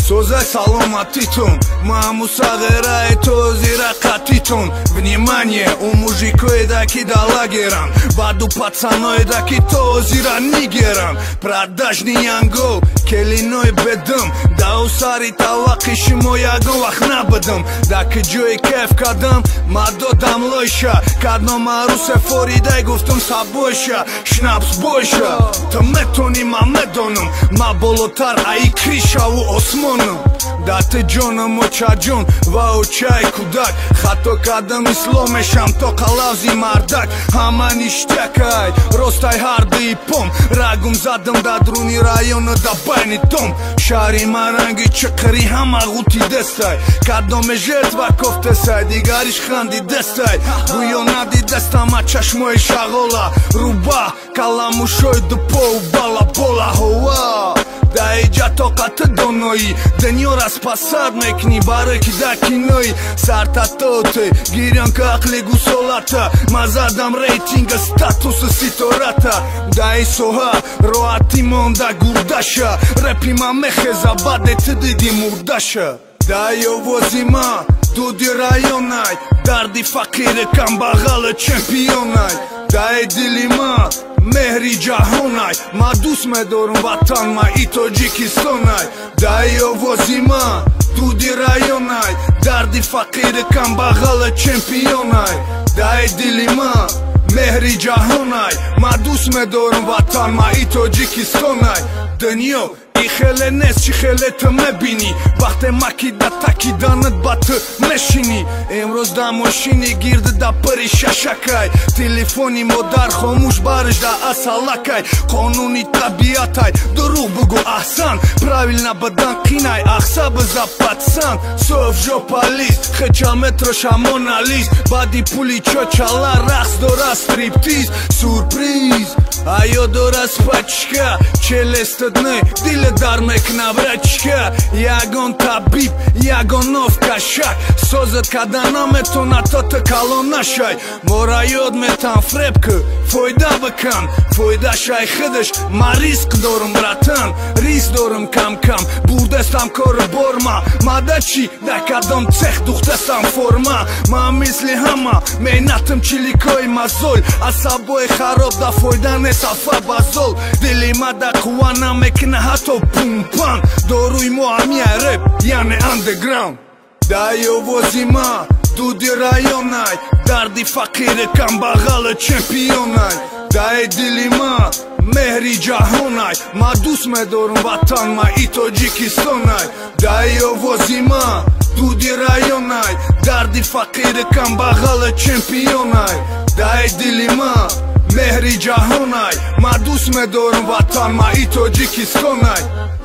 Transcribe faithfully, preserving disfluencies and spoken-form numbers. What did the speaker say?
Созай саломатитон, ма мусагера е то зиракатитон. Внимание, у мужикој даки да лагерам, баду пацаној даки то зира нигерам. Продажни янгол, келиној бедам, да усари талакиши моја говах набадам. Даки ҷои кеф кадам, ма додам лойша, кадно мару се форидај гуфтам са бойша. Шнапс бойша, та метони ма медонум, ма болотар а и криша у осмонум. Дате ҷонам очаҷон ва очаи кудак, хато кадам исломешам то қалавзи мардак. Ҳама ништякай, ростай ҳарди пом, рагум задам да друни района да байни том. Шаҳри маранги чиқри ҳама ғути дестай, кадоме жертва кофтесай, дигариш ханди дестай. Гӯё надидестама чашмои шағола, руба каламушои дупоу бала бола ҳова. Да иҷа тоқати доноӣ, дунёра спасад мекунӣ барои ки да киноӣ. Сартатоте, гирён ки ақли гусолата, ма задам рейтинга статуси ситората. Да и соҳа роҳатӣ монда гурдаша, репи ма мехеза баъде ти диди мурдаша. Да и овози ма дуди районай, дарди фақири камбағали чемпионай. Да и дили ма меҳри ҷаҳонай, ма дӯст медорам ватан ма и Тоҷикистонай. Да и овози ма дуди районай, дарди фақири камбағали чемпионай. Да и дили ма меҳри ҷаҳонай, ма дӯст медорам ватан ма и Тоҷикистонай. Дунё и хеле нест чи хеле ту мебинӣ, вақте маки да такиданат ба ту мешинӣ. Имрӯз да мошини гирди да пири шашакай, телефони модар хомӯш бариш да асалакай. Қонуни табиатай, дурӯғ бугӯ аҳсан, правилна бадан қинай, ахса биза пацан. Соф жопалист, хечал метро шамоналист, баъди пули чочала рақс дора стриптиз. Сурприз, аё дора спачка, челестдне диле дар мекна врачка. Ягон табиб, ягон новкашак, созат када наметона то ты калон нашай. Мора ёд метан фребки, фойда бикан, фойда шай хидиш, ма риск дорум братан, риск дорум кам-кам. Бурдестам кори борма, ма да чи, да кадом цех духтестам форма. Ма мисли ҳама, меҳнатим чиликои мазол, асабои хароб да фойда нест афа базол. Дили ма да қува намекна ҳатто пумпан, доруи мо ҳамия реп, яъне андеграунд. Да и овози ма дуди районай, дарди фақири камбағали чемпионай. Да и дили ма меҳри ҷаҳонай, ма дӯст медорам ватан ма и Тоҷикистонай. Да и овози ма дуди районай, дарди фақири камбағали чемпионай. Да и дили ма меҳри ҷаҳонай, ма дӯст медорам ватан ма и Тоҷикистонай.